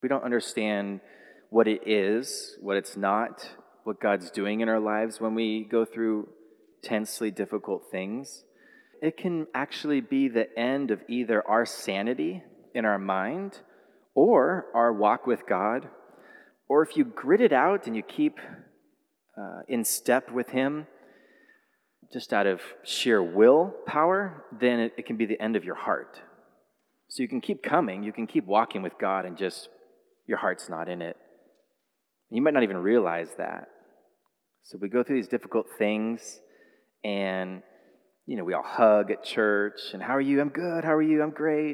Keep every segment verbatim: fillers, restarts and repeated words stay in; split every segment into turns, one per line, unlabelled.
We don't understand what it is, what it's not, what God's doing in our lives when we go through intensely difficult things. It can actually be the end of either our sanity in our mind or our walk with God. Or if you grit it out and you keep uh, in step with Him, just out of sheer willpower, then it, it can be the end of your heart. So you can keep coming, you can keep walking with God, and just your heart's not in it. You might not even realize that. So we go through these difficult things, and you know, we all hug at church, and how are you? I'm good. How are you? I'm great.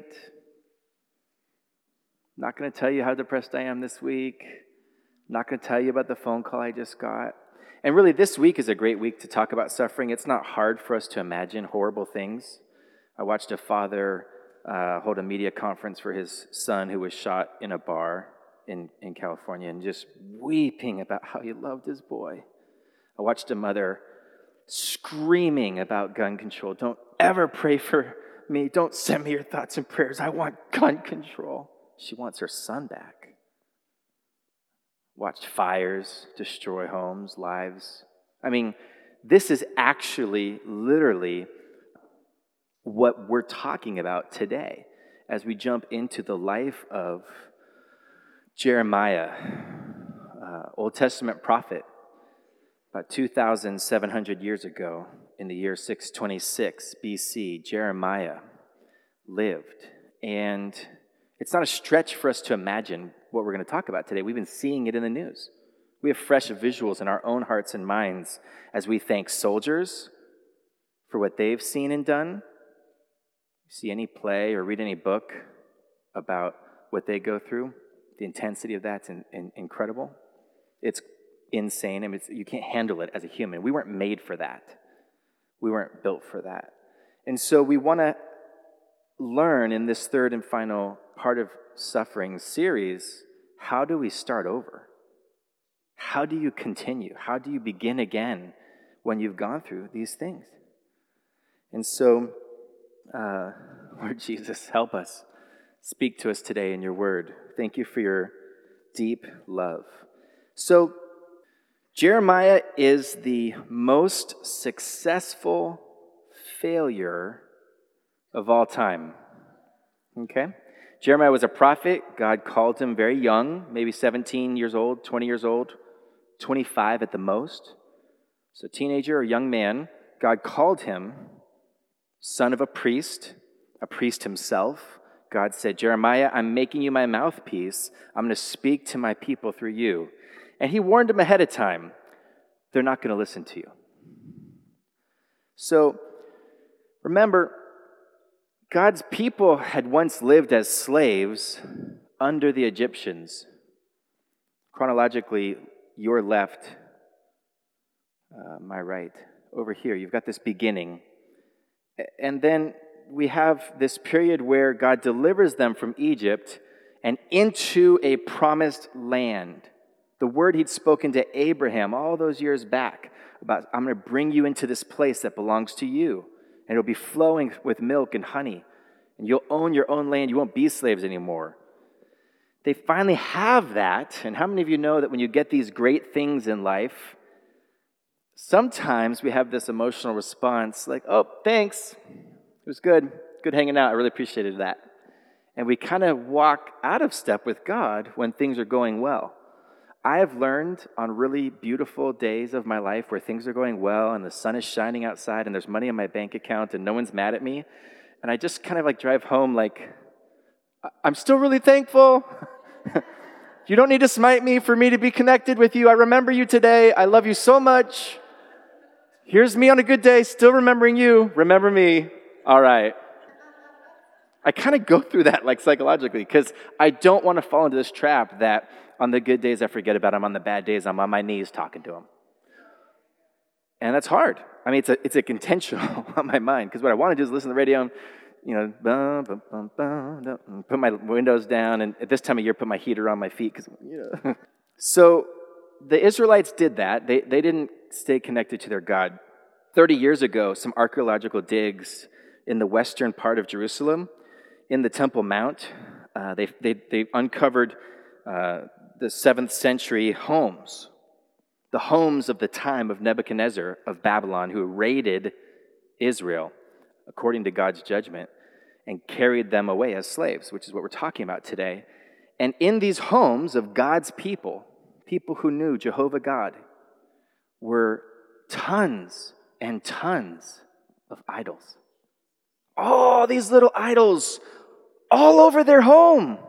Not going to tell you how depressed I am this week. Not going to tell you about the phone call I just got. And really, this week is a great week to talk about suffering. It's not hard for us to imagine horrible things. I watched a father uh, hold a media conference for his son who was shot in a bar in, in California, and just weeping about how he loved his boy. I watched a mother screaming about gun control. Don't ever pray for me. Don't send me your thoughts and prayers. I want gun control. She wants her son back. Watched fires destroy homes, lives. I mean, this is actually literally what we're talking about today as we jump into the life of Jeremiah, uh, Old Testament prophet. About two thousand seven hundred years ago, in the year six twenty-six B C, Jeremiah lived. And it's not a stretch for us to imagine what we're going to talk about today. We've been seeing it in the news. We have fresh visuals in our own hearts and minds as we thank soldiers for what they've seen and done. You see any play or read any book about what they go through, the intensity of that's in, in, incredible. It's insane. I mean, it's, you can't handle it as a human. We weren't made for that. We weren't built for that. And so we want to learn in this third and final part of Suffering series, how do we start over? How do you continue? How do you begin again when you've gone through these things? And so, uh, Lord Jesus, help us. Speak to us today in your word. Thank you for your deep love. So, Jeremiah is the most successful failure of all time. Okay? Jeremiah was a prophet. God called him very young, maybe seventeen years old, twenty years old, twenty-five at the most. So teenager or young man, God called him son of a priest, a priest himself. God said, Jeremiah, I'm making you my mouthpiece. I'm going to speak to my people through you. And he warned him ahead of time, they're not going to listen to you. So remember, God's people had once lived as slaves under the Egyptians. Chronologically, your left, uh, my right, over here, you've got this beginning. And then we have this period where God delivers them from Egypt and into a promised land. The word he'd spoken to Abraham all those years back about, I'm going to bring you into this place that belongs to you. And it'll be flowing with milk and honey. And you'll own your own land. You won't be slaves anymore. They finally have that. And how many of you know that when you get these great things in life, sometimes we have this emotional response like, oh, thanks. It was good. Good hanging out. I really appreciated that. And we kind of walk out of step with God when things are going well. I have learned on really beautiful days of my life where things are going well and the sun is shining outside and there's money in my bank account and no one's mad at me. And I just kind of like drive home like, I'm still really thankful. You don't need to smite me for me to be connected with you. I remember you today. I love you so much. Here's me on a good day, still remembering you. Remember me. All right. I kind of go through that like psychologically because I don't want to fall into this trap that on the good days I forget about him, on the bad days I'm on my knees talking to him. And that's hard. I mean, it's a it's a intentional on my mind because what I want to do is listen to the radio and, you know, bum, bum, bum, bum, bum, put my windows down, and at this time of year, put my heater on my feet because, you know. So the Israelites did that. They they didn't stay connected to their God. Thirty years ago, some archaeological digs in the western part of Jerusalem, in the Temple Mount, uh, they they they uncovered uh, the seventh century homes, the homes of the time of Nebuchadnezzar of Babylon, who raided Israel according to God's judgment and carried them away as slaves, which is what we're talking about today. And in these homes of God's people, people who knew Jehovah God, were tons and tons of idols. All these little idols all over their home.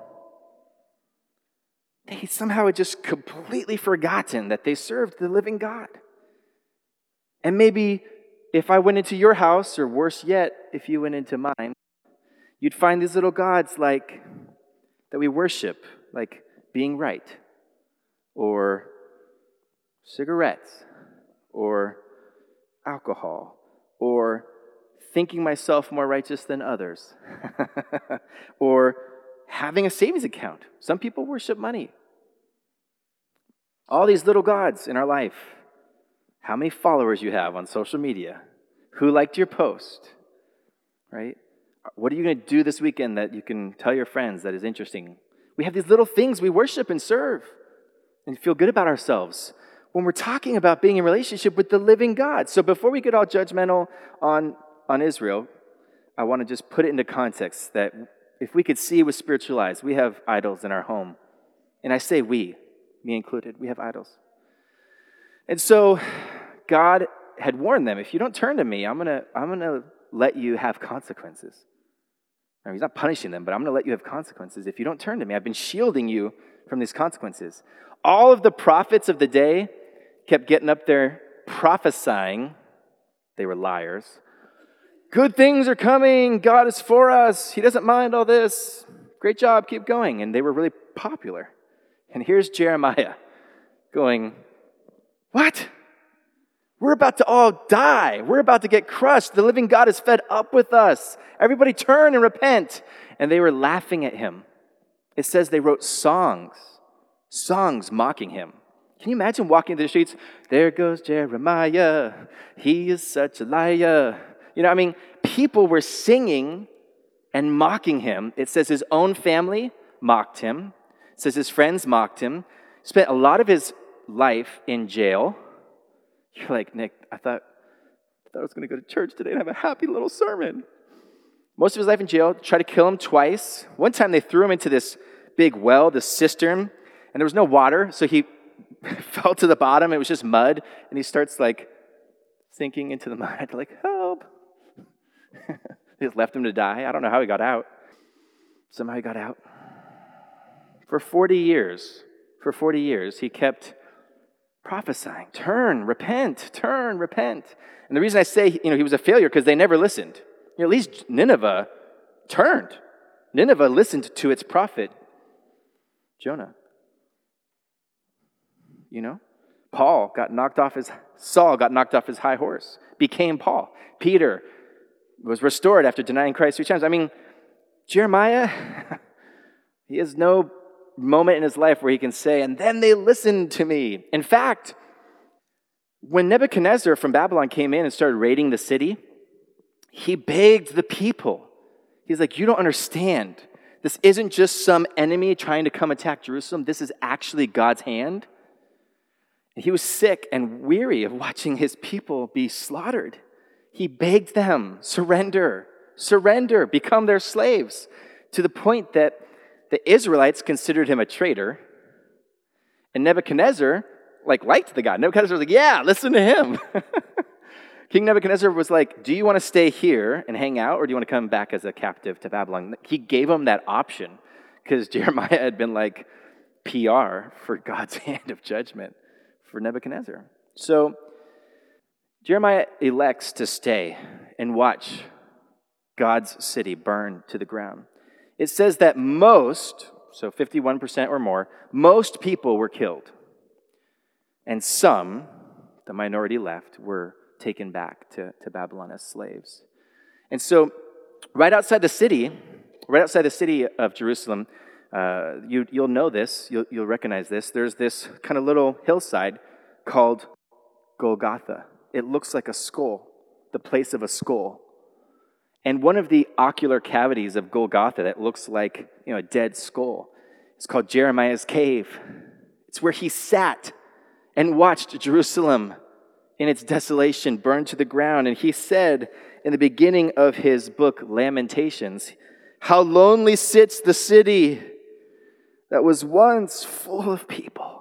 They somehow had just completely forgotten that they served the living God. And maybe if I went into your house, or worse yet, if you went into mine, you'd find these little gods like that we worship, like being right, or cigarettes, or alcohol, or thinking myself more righteous than others, or having a savings account. Some people worship money. All these little gods in our life. How many followers you have on social media? Who liked your post? Right? What are you going to do this weekend that you can tell your friends that is interesting? We have these little things we worship and serve and feel good about ourselves when we're talking about being in relationship with the living God. So before we get all judgmental on, on Israel, I want to just put it into context that if we could see with spiritual eyes, we have idols in our home. And I say we, me included, we have idols. And so God had warned them, if you don't turn to me, I'm going to I'm going to let you have consequences. Now, he's not punishing them, but I'm going to let you have consequences if you don't turn to me. I've been shielding you from these consequences. All of the prophets of the day kept getting up there prophesying. They were liars. Good things are coming. God is for us. He doesn't mind all this. Great job. Keep going. And they were really popular. And here's Jeremiah going, what? We're about to all die. We're about to get crushed. The living God is fed up with us. Everybody turn and repent. And they were laughing at him. It says they wrote songs, songs mocking him. Can you imagine walking through the streets? There goes Jeremiah. He is such a liar. You know, I mean, people were singing and mocking him. It says his own family mocked him. It says his friends mocked him. Spent a lot of his life in jail. You're like, Nick, I thought, I thought I was going to go to church today and have a happy little sermon. Most of his life in jail, tried to kill him twice. One time they threw him into this big well, this cistern, and there was no water, so he fell to the bottom. It was just mud, and he starts like sinking into the mud, like, help. They just left him to die. I don't know how he got out. Somehow he got out. For forty years, for forty years, he kept prophesying, turn, repent, turn, repent. And the reason I say, you know, he was a failure because they never listened. You know, at least Nineveh turned. Nineveh listened to its prophet, Jonah. You know, Paul got knocked off his, Saul got knocked off his high horse, became Paul. Peter was restored after denying Christ three times. I mean, Jeremiah, he has no moment in his life where he can say, and then they listened to me. In fact, when Nebuchadnezzar from Babylon came in and started raiding the city, he begged the people. He's like, you don't understand. This isn't just some enemy trying to come attack Jerusalem. This is actually God's hand. And he was sick and weary of watching his people be slaughtered. He begged them, surrender, surrender, become their slaves, to the point that the Israelites considered him a traitor, and Nebuchadnezzar, like, liked the guy. Nebuchadnezzar was like, yeah, listen to him. King Nebuchadnezzar was like, do you want to stay here and hang out, or do you want to come back as a captive to Babylon? He gave him that option, because Jeremiah had been like P R for God's hand of judgment for Nebuchadnezzar. So Jeremiah elects to stay and watch God's city burn to the ground. It says that most, so fifty-one percent or more, most people were killed. And some, the minority left, were taken back to, to Babylon as slaves. And so right outside the city, right outside the city of Jerusalem, uh, you, you'll know this, you'll, you'll recognize this, there's this kind of little hillside called Golgotha. It looks like a skull, the place of a skull. And one of the ocular cavities of Golgotha that looks like, you know, a dead skull It's called Jeremiah's cave. It's where he sat and watched Jerusalem in its desolation burned to the ground. And he said in the beginning of his book, Lamentations, "How lonely sits the city that was once full of people.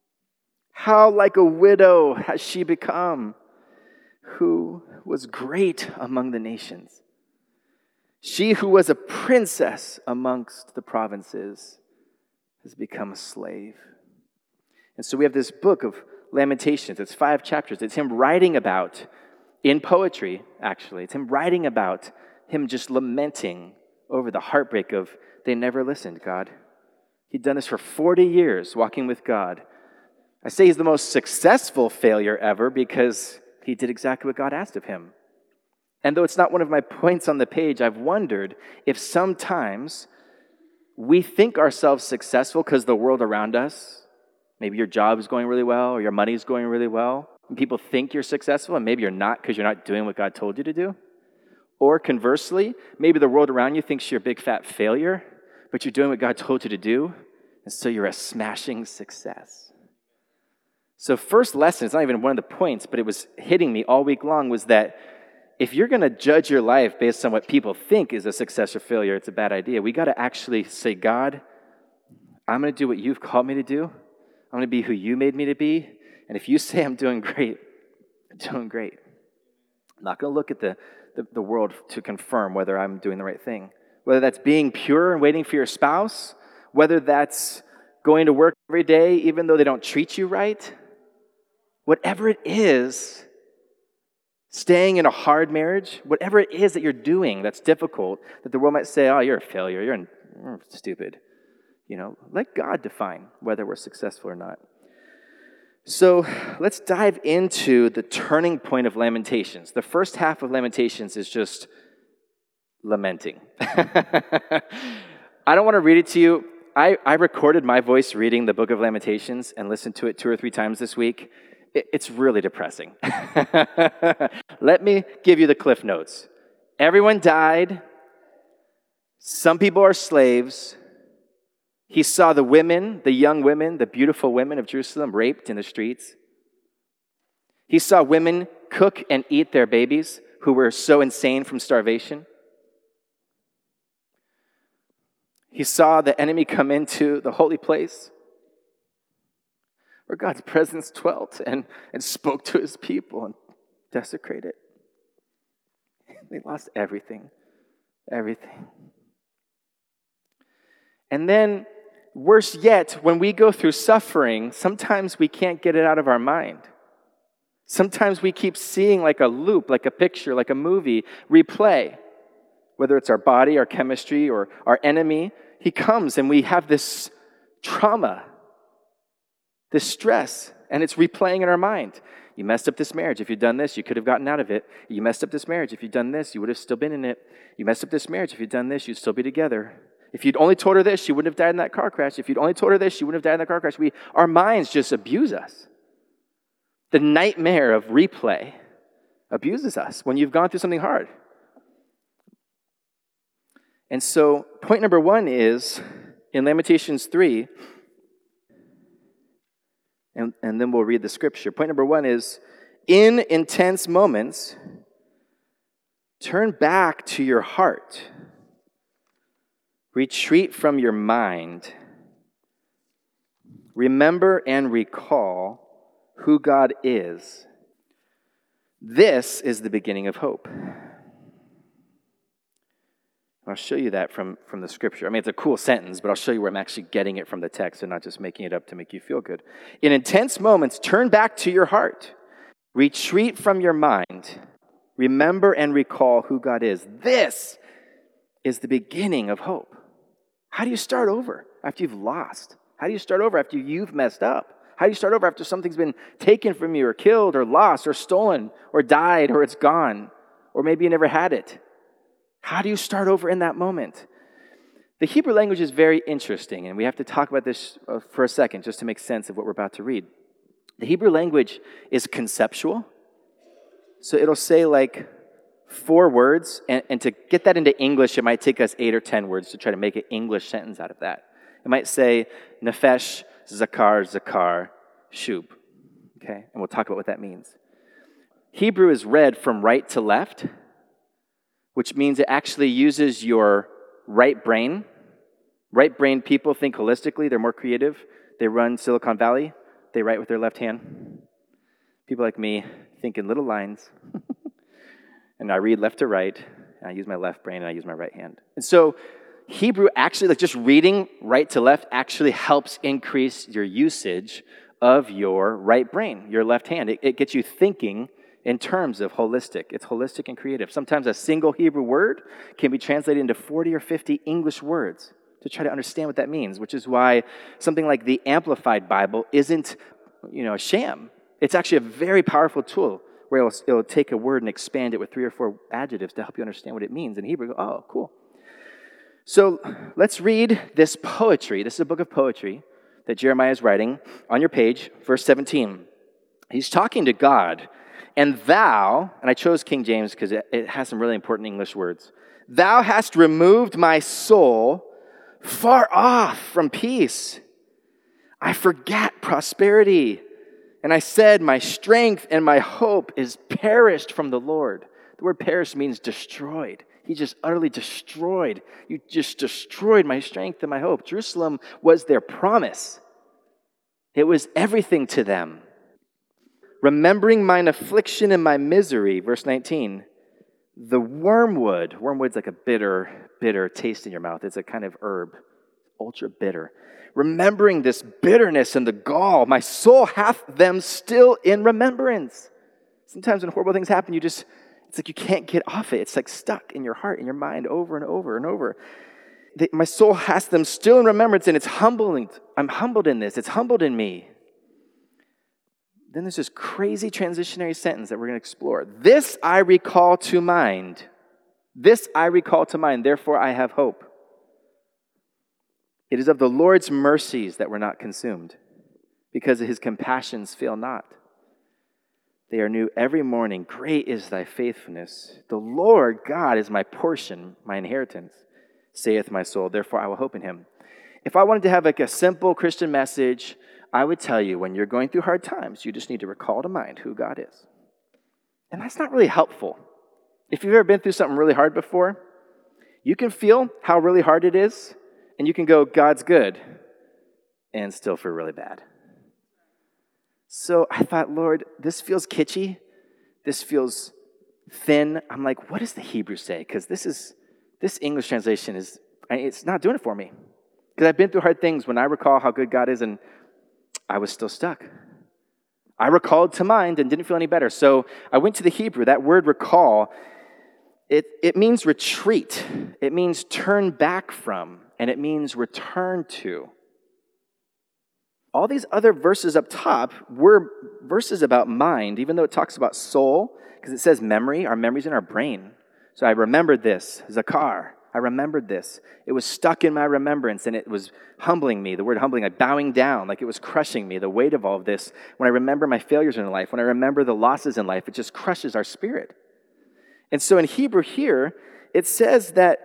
How like a widow has she become, who was great among the nations. She who was a princess amongst the provinces has become a slave." And so we have this book of Lamentations. It's five chapters. It's him writing about, in poetry, actually, it's him writing about him just lamenting over the heartbreak of, they never listened, God. He'd done this for forty years, walking with God. I say he's the most successful failure ever because he did exactly what God asked of him. And though it's not one of my points on the page, I've wondered if sometimes we think ourselves successful because the world around us, maybe your job is going really well or your money is going really well, and people think you're successful, and maybe you're not because you're not doing what God told you to do. Or conversely, maybe the world around you thinks you're a big fat failure, but you're doing what God told you to do, and so you're a smashing success. So first lesson, it's not even one of the points, but it was hitting me all week long, was that if you're going to judge your life based on what people think is a success or failure, it's a bad idea. We got to actually say, God, I'm going to do what you've called me to do. I'm going to be who you made me to be. And if you say I'm doing great, I'm doing great. I'm not going to look at the, the, the world to confirm whether I'm doing the right thing. Whether that's being pure and waiting for your spouse, whether that's going to work every day even though they don't treat you right, whatever it is, staying in a hard marriage, whatever it is that you're doing that's difficult, that the world might say, oh, you're a failure, you're, an, you're stupid. You know, let God define whether we're successful or not. So let's dive into the turning point of Lamentations. The first half of Lamentations is just lamenting. I don't want to read it to you. I, I recorded my voice reading the book of Lamentations and listened to it two or three times this week. It, it's really depressing. Let me give you the Cliff Notes. Everyone died. Some people are slaves. He saw the women, the young women, the beautiful women of Jerusalem raped in the streets. He saw women cook and eat their babies who were so insane from starvation. He saw the enemy come into the holy place where God's presence dwelt and, and spoke to his people and desecrated it. They lost everything, everything. And then, worse yet, when we go through suffering, sometimes we can't get it out of our mind. Sometimes we keep seeing like a loop, like a picture, like a movie, replay. Whether it's our body, our chemistry, or our enemy, he comes and we have this trauma, this stress, and it's replaying in our mind. You messed up this marriage. If you'd done this, you could have gotten out of it. You messed up this marriage. If you'd done this, you would have still been in it. You messed up this marriage. If you'd done this, you'd still be together. If you'd only told her this, she wouldn't have died in that car crash. If you'd only told her this, she wouldn't have died in that car crash. We, our minds just abuse us. The nightmare of replay abuses us when you've gone through something hard. And so point number one is, in Lamentations three, and, and then we'll read the scripture. Point number one is, in intense moments, turn back to your heart. Retreat from your mind. Remember and recall who God is. This is the beginning of hope. I'll show you that from, from the scripture. I mean, it's a cool sentence, but I'll show you where I'm actually getting it from the text and not just making it up to make you feel good. In intense moments, turn back to your heart. Retreat from your mind. Remember and recall who God is. This is the beginning of hope. How do you start over after you've lost? How do you start over after you've messed up? How do you start over after something's been taken from you or killed or lost or stolen or died or it's gone or maybe you never had it? How do you start over in that moment? The Hebrew language is very interesting, and we have to talk about this for a second just to make sense of what we're about to read. The Hebrew language is conceptual. So it'll say like four words, and, and to get that into English, it might take us eight or ten words to try to make an English sentence out of that. It might say Nefesh, Zakar, Zakar, Shub. Okay, and we'll talk about what that means. Hebrew is read from right to left, which means it actually uses your right brain. Right brain people think holistically. They're more creative. They run Silicon Valley. They write with their left hand. People like me think in little lines. And I read left to right. And I use my left brain and I use my right hand. And so Hebrew actually, like just reading right to left actually helps increase your usage of your right brain, your left hand. It, it gets you thinking in terms of holistic. It's holistic and creative. Sometimes a single Hebrew word can be translated into forty or fifty English words to try to understand what that means, which is why something like the Amplified Bible isn't, you know, a sham. It's actually a very powerful tool where it'll, it'll take a word and expand it with three or four adjectives to help you understand what it means in Hebrew. Oh, cool. So let's read this poetry. This is a book of poetry that Jeremiah is writing on your page, verse seventeen. He's talking to God. And thou, and I chose King James because it, it has some really important English words. Thou hast removed my soul far off from peace. I forgot prosperity. And I said, my strength and my hope is perished from the Lord. The word perished means destroyed. He just utterly destroyed. You just destroyed my strength and my hope. Jerusalem was their promise. It was everything to them. Remembering mine affliction and my misery, verse nineteen, the wormwood, wormwood's like a bitter, bitter taste in your mouth. It's a kind of herb, ultra bitter. Remembering this bitterness and the gall, my soul hath them still in remembrance. Sometimes when horrible things happen, you just, it's like you can't get off it. It's like stuck in your heart, in your mind, over and over and over. They, my soul has them still in remembrance, and it's humbling. I'm humbled in this. It's humbled in me. Then there's this crazy transitionary sentence that we're going to explore. This I recall to mind. This I recall to mind, therefore I have hope. It is of the Lord's mercies that we're not consumed, because his compassions fail not. They are new every morning. Great is thy faithfulness. The Lord God is my portion, my inheritance, saith my soul. Therefore I will hope in him. If I wanted to have like a simple Christian message, I would tell you when you're going through hard times, you just need to recall to mind who God is. And that's not really helpful. If you've ever been through something really hard before, you can feel how really hard it is, and you can go, God's good, and still feel really bad. So I thought, Lord, this feels kitschy. This feels thin. I'm like, what does the Hebrew say? Because this is this English translation is, it's not doing it for me. Because I've been through hard things when I recall how good God is, and I was still stuck. I recalled to mind and didn't feel any better. So I went to the Hebrew. That word recall, it, it means retreat. It means turn back from, and it means return to. All these other verses up top were verses about mind, even though it talks about soul, because it says memory. Our memory's in our brain. So I remembered this, Zakar. I remembered this. It was stuck in my remembrance, and it was humbling me. The word humbling, like bowing down, like it was crushing me, the weight of all of this. When I remember my failures in life, when I remember the losses in life, it just crushes our spirit. And so in Hebrew here, it says that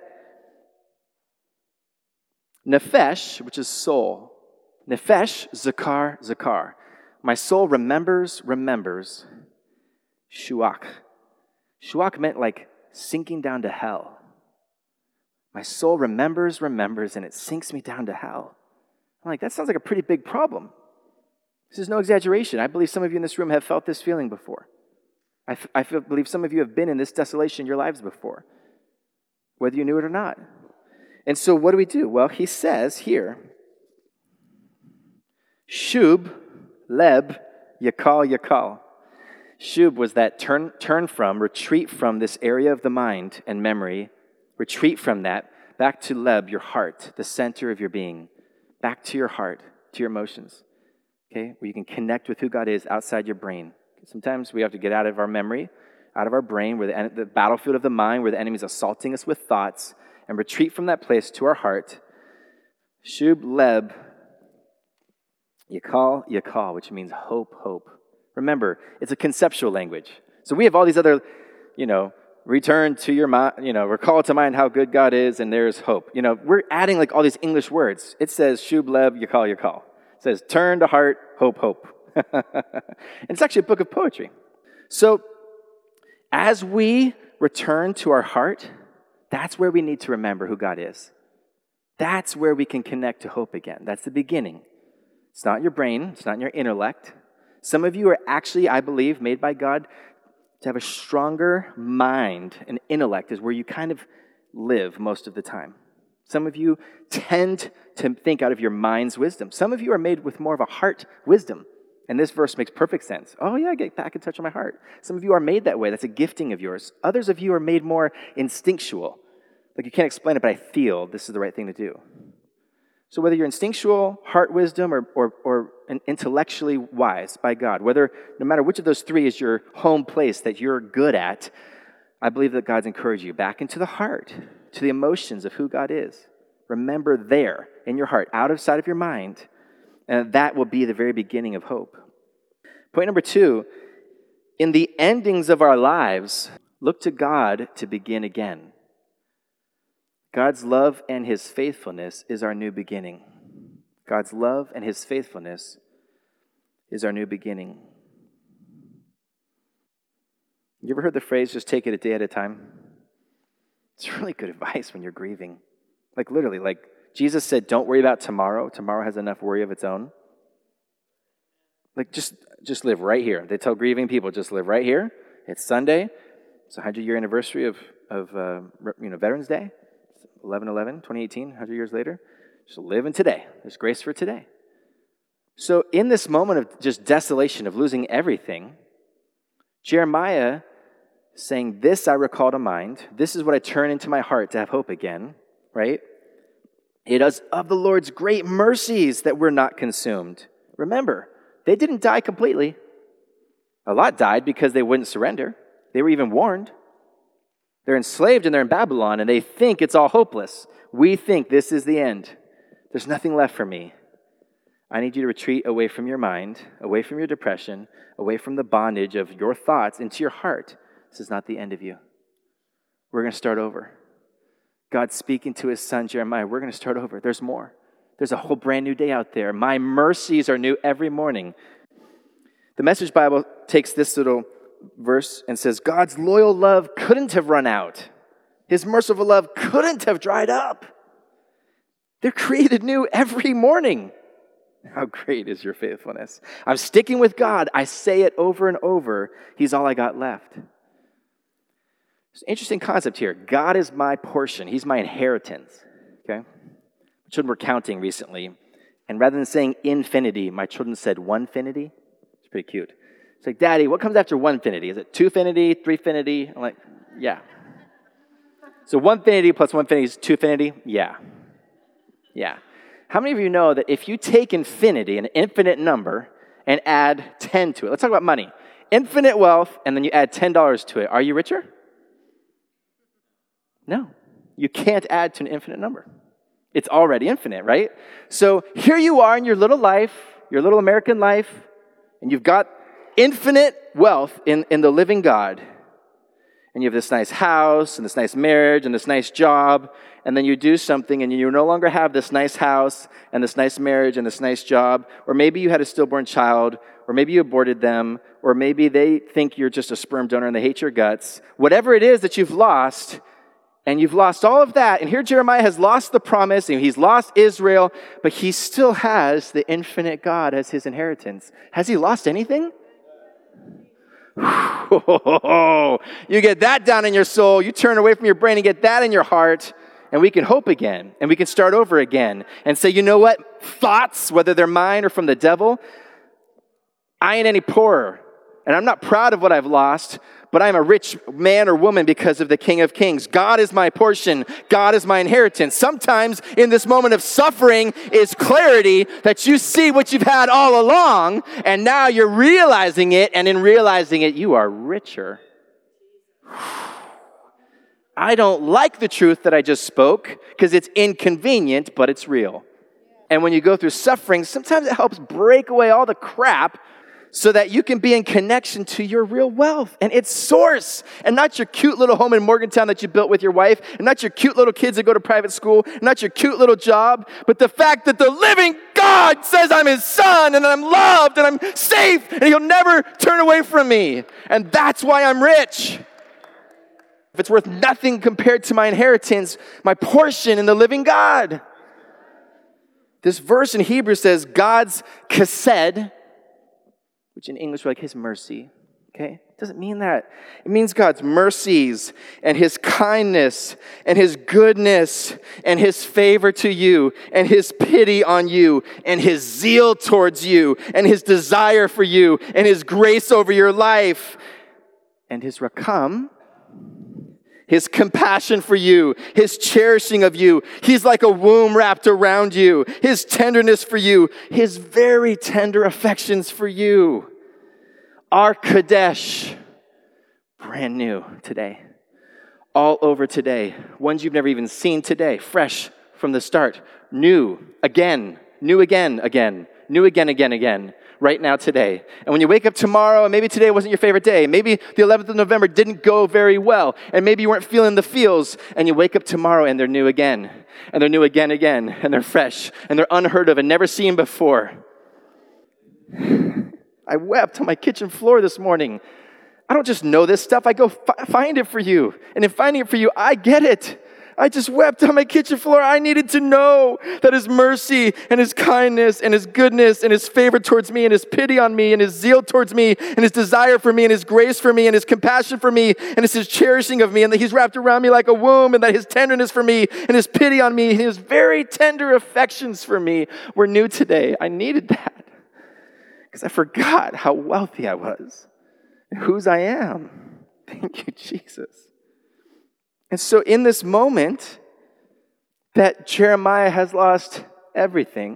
Nefesh, which is soul, Nefesh, Zakar, Zakar. My soul remembers, remembers, Shuach. Shuach meant like sinking down to hell. My soul remembers, remembers, and it sinks me down to hell. I'm like, that sounds like a pretty big problem. This is no exaggeration. I believe some of you in this room have felt this feeling before. I, f- I feel, believe some of you have been in this desolation in your lives before, whether you knew it or not. And so what do we do? Well, he says here, Shub, Leb, Yakal, Yakal. Shub was that turn, turn from, retreat from this area of the mind and memory. Retreat from that, back to Leb, your heart, the center of your being. Back to your heart, to your emotions, okay? Where you can connect with who God is outside your brain. Sometimes we have to get out of our memory, out of our brain, where the, the battlefield of the mind, where the enemy's assaulting us with thoughts, and retreat from that place to our heart. Shub, Leb, Yakal, Yakal, which means hope, hope. Remember, it's a conceptual language. So we have all these other, you know, return to your mind, you know, recall to mind how good God is, and there's hope. You know, we're adding like all these English words. It says, shub lev, yakal, yakal. It says, turn to heart, hope, hope. And it's actually a book of poetry. So as we return to our heart, that's where we need to remember who God is. That's where we can connect to hope again. That's the beginning. It's not your brain. It's not in your intellect. Some of you are actually, I believe, made by God to have a stronger mind and intellect is where you kind of live most of the time. Some of you tend to think out of your mind's wisdom. Some of you are made with more of a heart wisdom. And this verse makes perfect sense. Oh yeah, get back in touch with my heart. Some of you are made that way. That's a gifting of yours. Others of you are made more instinctual. Like you can't explain it, but I feel this is the right thing to do. So whether you're instinctual, heart wisdom, or, or, or intellectually wise by God, whether, no matter which of those three is your home place that you're good at, I believe that God's encouraged you back into the heart, to the emotions of who God is. Remember there in your heart, out of sight of your mind, and that will be the very beginning of hope. Point number two, in the endings of our lives, look to God to begin again. God's love and his faithfulness is our new beginning. God's love and his faithfulness is our new beginning. You ever heard the phrase, just take it a day at a time? It's really good advice when you're grieving. Like literally, like Jesus said, don't worry about tomorrow. Tomorrow has enough worry of its own. Like just, just live right here. They tell grieving people, just live right here. It's Sunday. It's a hundred-year anniversary of, of uh, you know, Veterans Day. eleven eleven, twenty eighteen, one hundred years later. Just live in today. There's grace for today. So in this moment of just desolation, of losing everything, Jeremiah saying, this I recall to mind. This is what I turn into my heart to have hope again, right? It is of the Lord's great mercies that we're not consumed. Remember, they didn't die completely. A lot died because they wouldn't surrender. They were even warned. They're enslaved and they're in Babylon, and they think it's all hopeless. We think this is the end. There's nothing left for me. I need you to retreat away from your mind, away from your depression, away from the bondage of your thoughts into your heart. This is not the end of you. We're going to start over. God's speaking to his son, Jeremiah. We're going to start over. There's more. There's a whole brand new day out there. My mercies are new every morning. The Message Bible takes this little verse and says, God's loyal love couldn't have run out. His merciful love couldn't have dried up. They're created new every morning. How great is your faithfulness? I'm sticking with God. I say it over and over. He's all I got left. It's an interesting concept here. God is my portion. He's my inheritance. Okay? Children were counting recently, and rather than saying infinity, my children said one-finity. It's pretty cute. It's like, Daddy, what comes after one-finity? Is it two-finity, three-finity? I'm like, yeah. So one-finity plus one-finity is two-finity? Yeah. Yeah. How many of you know that if you take infinity, an infinite number, and add ten to it, let's talk about money. Infinite wealth, and then you add ten dollars to it, are you richer? No. You can't add to an infinite number. It's already infinite, right? So here you are in your little life, your little American life, and you've got infinite wealth in, in the living God. And you have this nice house, and this nice marriage, and this nice job, and then you do something, and you no longer have this nice house, and this nice marriage, and this nice job, or maybe you had a stillborn child, or maybe you aborted them, or maybe they think you're just a sperm donor and they hate your guts. Whatever it is that you've lost, and you've lost all of that, and here Jeremiah has lost the promise, and he's lost Israel, but he still has the infinite God as his inheritance. Has he lost anything? You get that down in your soul, you turn away from your brain and get that in your heart, and we can hope again, and we can start over again, and say, you know what? Thoughts, whether they're mine or from the devil, I ain't any poorer, and I'm not proud of what I've lost, but I'm a rich man or woman because of the King of Kings. God is my portion. God is my inheritance. Sometimes in this moment of suffering is clarity that you see what you've had all along, and now you're realizing it, and in realizing it, you are richer. I don't like the truth that I just spoke because it's inconvenient, but it's real. And when you go through suffering, sometimes it helps break away all the crap so that you can be in connection to your real wealth and its source, and not your cute little home in Morgantown that you built with your wife, and not your cute little kids that go to private school, and not your cute little job, but the fact that the living God says I'm his son, and I'm loved, and I'm safe, and he'll never turn away from me. And that's why I'm rich. If it's worth nothing compared to my inheritance, my portion in the living God. This verse in Hebrew says God's chesed, which in English we're like his mercy, okay? It doesn't mean that. It means God's mercies and his kindness and his goodness and his favor to you and his pity on you and his zeal towards you and his desire for you and his grace over your life and his rakam, his compassion for you, his cherishing of you. He's like a womb wrapped around you. His tenderness for you, his very tender affections for you. Our Kadesh, brand new today. All over today. Ones you've never even seen today. Fresh from the start. New again. New again, again. New again, again, again. Right now, today. And when you wake up tomorrow, and maybe today wasn't your favorite day, maybe the eleventh of November didn't go very well, and maybe you weren't feeling the feels, and you wake up tomorrow and they're new again, and they're new again, again, and they're fresh, and they're unheard of and never seen before. I wept on my kitchen floor this morning. I don't just know this stuff, I go fi- find it for you. And in finding it for you, I get it. I just wept on my kitchen floor. I needed to know that his mercy and his kindness and his goodness and his favor towards me and his pity on me and his zeal towards me and his desire for me and his grace for me and his compassion for me and his, his cherishing of me, and that he's wrapped around me like a womb, and that his tenderness for me and his pity on me and his very tender affections for me were new today. I needed that because I forgot how wealthy I was and whose I am. Thank you, Jesus. And so in this moment that Jeremiah has lost everything,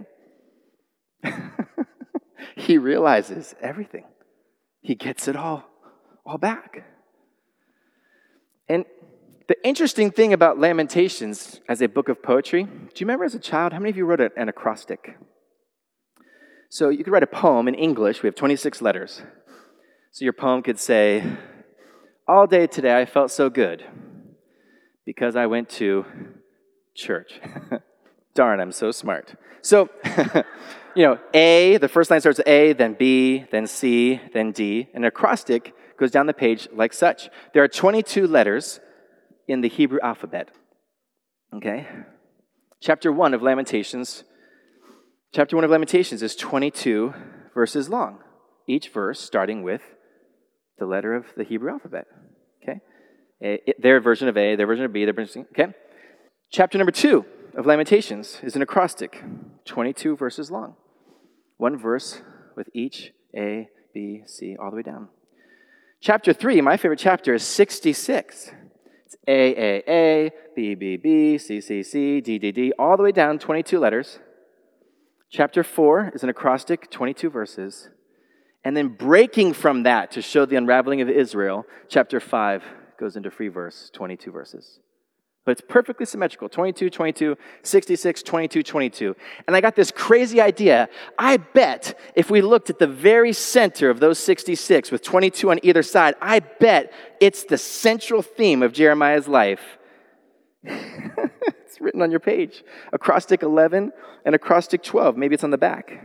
he realizes everything. He gets it all, all back. And the interesting thing about Lamentations as a book of poetry, do you remember as a child, how many of you wrote an acrostic? So you could write a poem in English. We have twenty-six letters. So your poem could say, all day today I felt so good, because I went to church. Darn, I'm so smart. So, you know, A, the first line starts with A, then B, then C, then D. An acrostic goes down the page like such. There are twenty-two letters in the Hebrew alphabet. Okay? Chapter one of Lamentations, chapter one of Lamentations is twenty-two verses long. Each verse starting with the letter of the Hebrew alphabet. Okay? A, their version of A, their version of B, their version of C. Okay? Chapter number two of Lamentations is an acrostic, twenty-two verses long. One verse with each A, B, C, all the way down. Chapter three, my favorite chapter, is sixty-six. It's A, A, A, B, B, B, C, C, C, D, D, D, all the way down, twenty-two letters. Chapter four is an acrostic, twenty-two verses. And then breaking from that to show the unraveling of Israel, chapter five goes into free verse, twenty-two verses. But it's perfectly symmetrical, twenty-two, twenty-two, sixty-six, twenty-two, twenty-two. And I got this crazy idea. I bet if we looked at the very center of those sixty-six with twenty-two on either side, I bet it's the central theme of Jeremiah's life. It's written on your page. Acrostic eleven and acrostic twelve. Maybe it's on the back.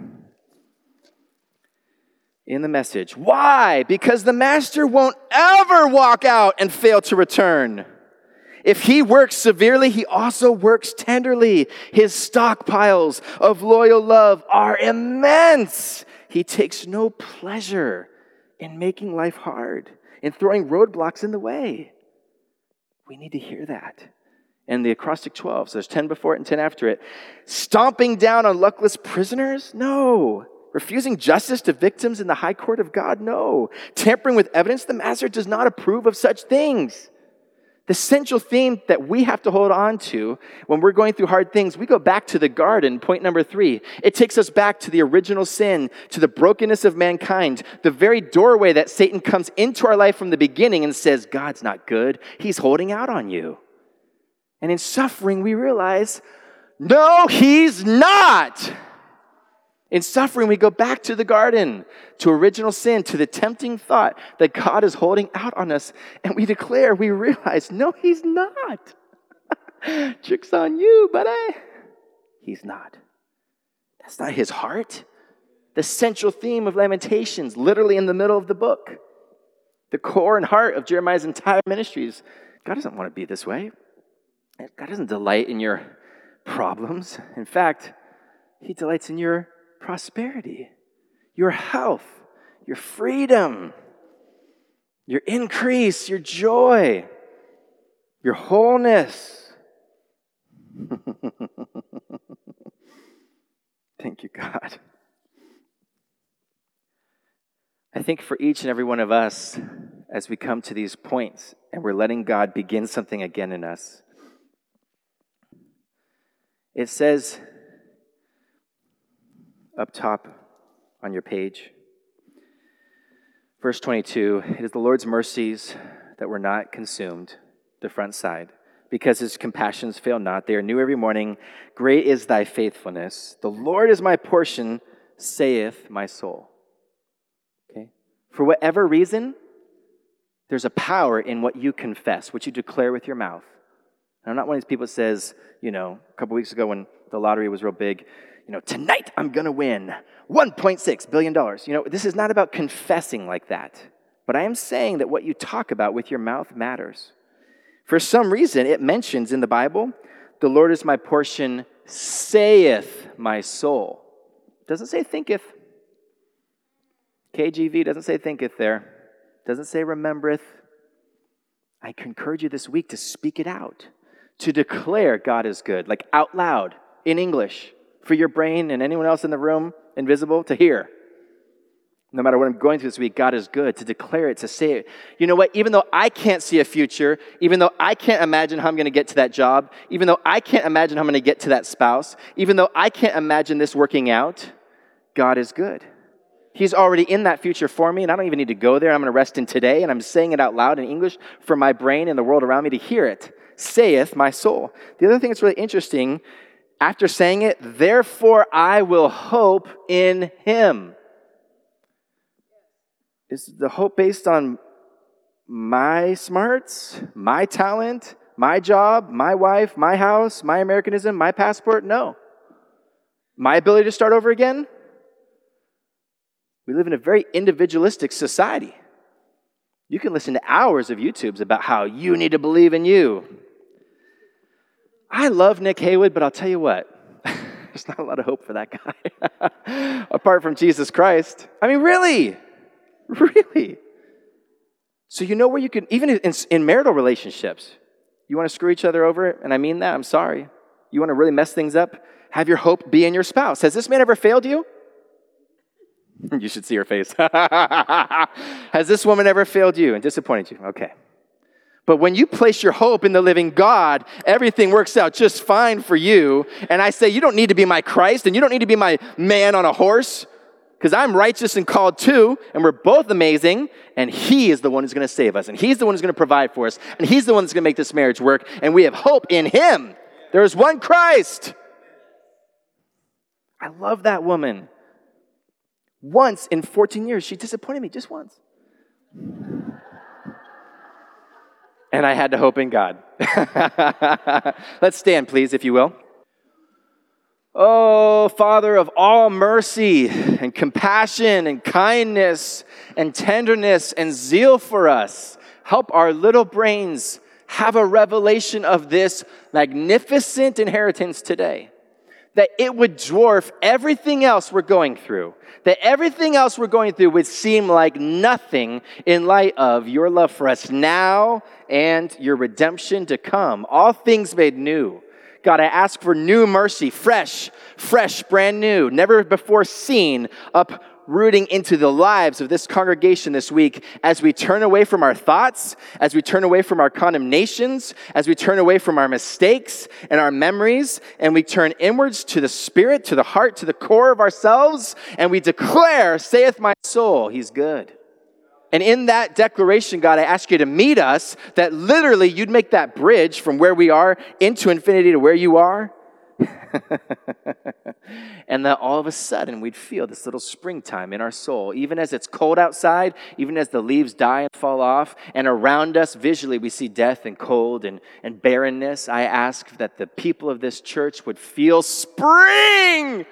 In the message. Why? Because the master won't ever walk out and fail to return. If he works severely, he also works tenderly. His stockpiles of loyal love are immense. He takes no pleasure in making life hard, in throwing roadblocks in the way. We need to hear that. And the acrostic twelve, so there's ten before it and ten after it. Stomping down on luckless prisoners? No. Refusing justice to victims in the high court of God? No. Tampering with evidence? The master does not approve of such things. The central theme that we have to hold on to when we're going through hard things, we go back to the garden, point number three. It takes us back to the original sin, to the brokenness of mankind, the very doorway that Satan comes into our life from the beginning and says, God's not good. He's holding out on you. And in suffering, we realize, no, he's not. In suffering, we go back to the garden, to original sin, to the tempting thought that God is holding out on us. And we declare, we realize, no, he's not. Trick's on you, buddy. He's not. That's not his heart. The central theme of Lamentations, literally in the middle of the book. The core and heart of Jeremiah's entire ministries. God doesn't want to be this way. God doesn't delight in your problems. In fact, he delights in your prosperity, your health, your freedom, your increase, your joy, your wholeness. Thank you, God. I think for each and every one of us, as we come to these points and we're letting God begin something again in us, it says up top on your page, verse twenty-two, it is the Lord's mercies that were not consumed, the front side, because his compassions fail not. They are new every morning. Great is thy faithfulness. The Lord is my portion, saith my soul. Okay? For whatever reason, there's a power in what you confess, what you declare with your mouth. And I'm not one of these people that says, you know, a couple weeks ago when the lottery was real big, you know, tonight I'm going to win one point six billion dollars. You know, this is not about confessing like that. But I am saying that what you talk about with your mouth matters. For some reason, it mentions in the Bible, the Lord is my portion, saith my soul. It doesn't say thinketh. K J V doesn't say thinketh there. It doesn't say remembereth. I encourage you this week to speak it out, to declare God is good, like out loud in English, for your brain and anyone else in the room, invisible, to hear. No matter what I'm going through this week, God is good, to declare it, to say it. You know what? Even though I can't see a future, even though I can't imagine how I'm going to get to that job, even though I can't imagine how I'm going to get to that spouse, even though I can't imagine this working out, God is good. He's already in that future for me, and I don't even need to go there. I'm going to rest in today, and I'm saying it out loud in English for my brain and the world around me to hear it. Saith my soul. The other thing that's really interesting, after saying it, therefore I will hope in him. Is the hope based on my smarts, my talent, my job, my wife, my house, my Americanism, my passport? No. My ability to start over again? We live in a very individualistic society. You can listen to hours of YouTubes about how you need to believe in you. I love Nick Haywood, but I'll tell you what, there's not a lot of hope for that guy, apart from Jesus Christ. I mean, really? Really? So you know where you can, even in, in marital relationships, you want to screw each other over, and I mean that, I'm sorry. You want to really mess things up? Have your hope be in your spouse. Has this man ever failed you? You should see her face. Has this woman ever failed you and disappointed you? Okay. But when you place your hope in the living God, everything works out just fine for you. And I say, you don't need to be my Christ, and you don't need to be my man on a horse, because I'm righteous and called too, and we're both amazing, and he is the one who's going to save us, and he's the one who's going to provide for us, and he's the one that's going to make this marriage work, and we have hope in him. There is one Christ. I love that woman. Once in fourteen years, she disappointed me, just once. And I had to hope in God. Let's stand, please, if you will. Oh, Father of all mercy and compassion and kindness and tenderness and zeal for us, help our little brains have a revelation of this magnificent inheritance today. That it would dwarf everything else we're going through. That everything else we're going through would seem like nothing in light of your love for us now and your redemption to come. All things made new. God, I ask for new mercy, fresh, fresh, brand new, never before seen, uprooting into the lives of this congregation this week as we turn away from our thoughts, as we turn away from our condemnations, as we turn away from our mistakes and our memories, and we turn inwards to the spirit, to the heart, to the core of ourselves, and we declare, saith my soul, he's good. And in that declaration, God, I ask you to meet us, that literally you'd make that bridge from where we are into infinity to where you are. And that all of a sudden we'd feel this little springtime in our soul, even as it's cold outside, even as the leaves die and fall off, and around us visually we see death and cold and, and barrenness. I ask that the people of this church would feel spring.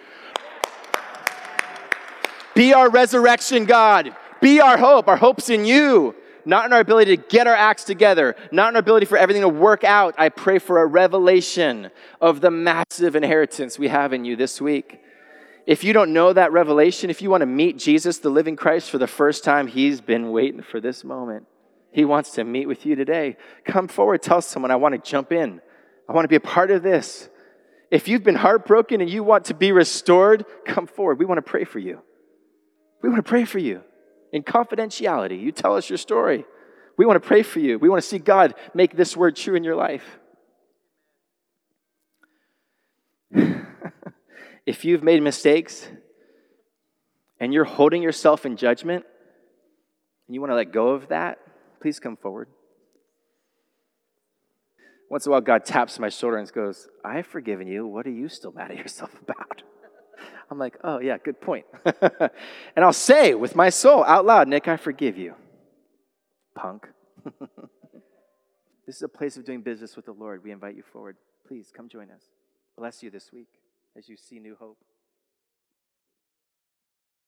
Be our resurrection, God. Be our hope. Our hope's in you. Not in our ability to get our acts together, not in our ability for everything to work out. I pray for a revelation of the massive inheritance we have in you this week. If you don't know that revelation, if you want to meet Jesus, the living Christ, for the first time, he's been waiting for this moment. He wants to meet with you today. Come forward, tell someone, I want to jump in. I want to be a part of this. If you've been heartbroken and you want to be restored, come forward. We want to pray for you. We want to pray for you. In confidentiality, you tell us your story. We want to pray for you. We want to see God make this word true in your life. If you've made mistakes and you're holding yourself in judgment and you want to let go of that, please come forward. Once in a while, God taps my shoulder and goes, I have forgiven you. What are you still mad at yourself about? I'm like, oh, yeah, good point. And I'll say with my soul out loud, Nick, I forgive you, punk. This is a place of doing business with the Lord. We invite you forward. Please come join us. Bless you this week as you see new hope.